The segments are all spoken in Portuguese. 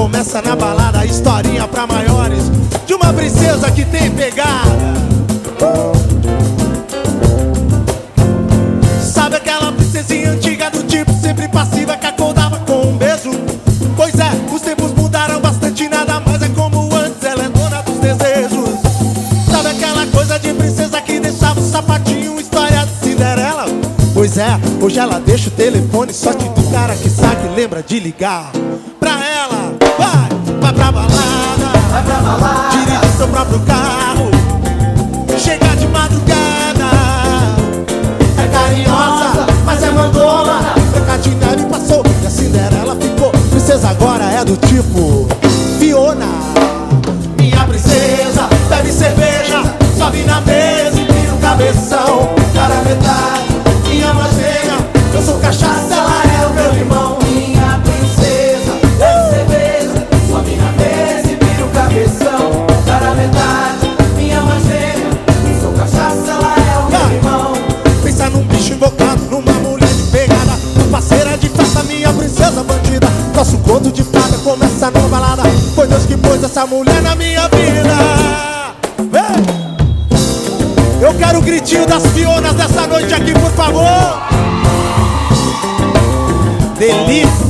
começa na balada, historinha pra maiores de uma princesa que tem pegada. Sabe aquela princesinha antiga do tipo sempre passiva que acordava com um beijo? Pois é, os tempos mudaram bastante, nada mais é como antes, ela é dona dos desejos. Sabe aquela coisa de princesa que deixava o sapatinho, história de Cinderela? Pois é, hoje ela deixa o telefone, sorte do cara que sabe, lembra de ligar pra ela. Vai pra balada, dirige seu próprio carro, chega de madrugada. É carinhosa, mas é mandona. Branca de Neve passou e a Cinderela ficou. Princesa agora é do tipo Fiona. Minha princesa bebe cerveja, sobe na mesa e vira o cabeção. Cara metade, minha magia, eu sou cachaça, ela é o meu limão. Minha princesa bebe cerveja, sobe na mesa e vira o cabeção. Cara metade, minha magia, eu sou cachaça, ela é o meu limão. Pensa num bicho invocado, numa mulher de pegada, parceira de festa, minha princesa bandida. Nosso conto de fada começa numa balada. Foi Deus que pôs essa mulher na minha vida. Eu quero o gritinho das Fionas dessa noite aqui, por favor. Delícia.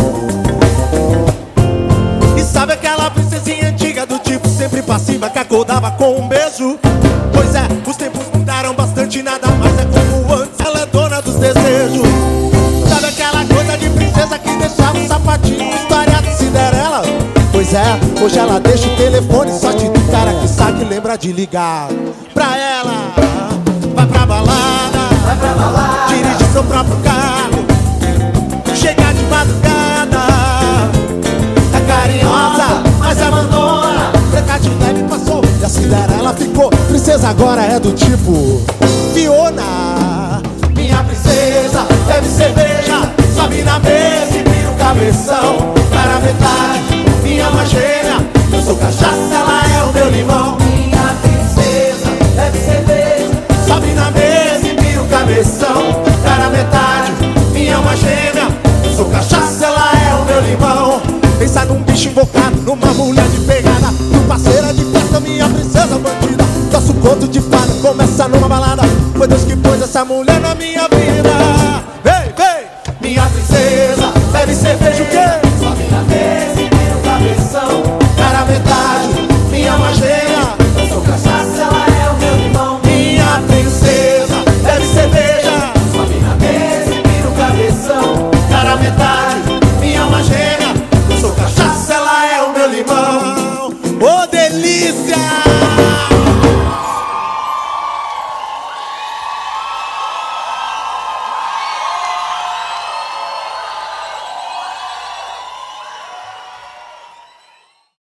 E sabe aquela princesinha antiga do tipo sempre passiva que acordava com um beijo? Pois é, os tempos mudaram bastante, nada mais é como antes, ela é dona dos desejos. Sabe aquela coisa de princesa que deixava o sapatinho, história de Cinderela? Pois é, hoje ela deixa o telefone, sorte do cara que sabe, lembra de ligar pra ela. Vai pra balada, dirige seu próprio carro, chega de madrugada. É carinhosa, mas é mandona. Branca de Neve passou e a Cinderela ficou. Princesa agora é do tipo Fiona. Minha princesa bebe cerveja, sobe na mesa e vira o cabeção. Para metade, minha magênia, eu sou cachaça, ela é o meu limão. Minha princesa bebe cerveja, Sobe na mesa e vira o cabeção. Cara metade, minha alma gêmea, eu sou cachaça, ela é o meu limão. Pensa num bicho invocado, numa mulher de pegada, num parceira de festa, minha princesa bandida. Nosso conto de fada começa numa balada. Foi Deus que pôs essa mulher na minha vida.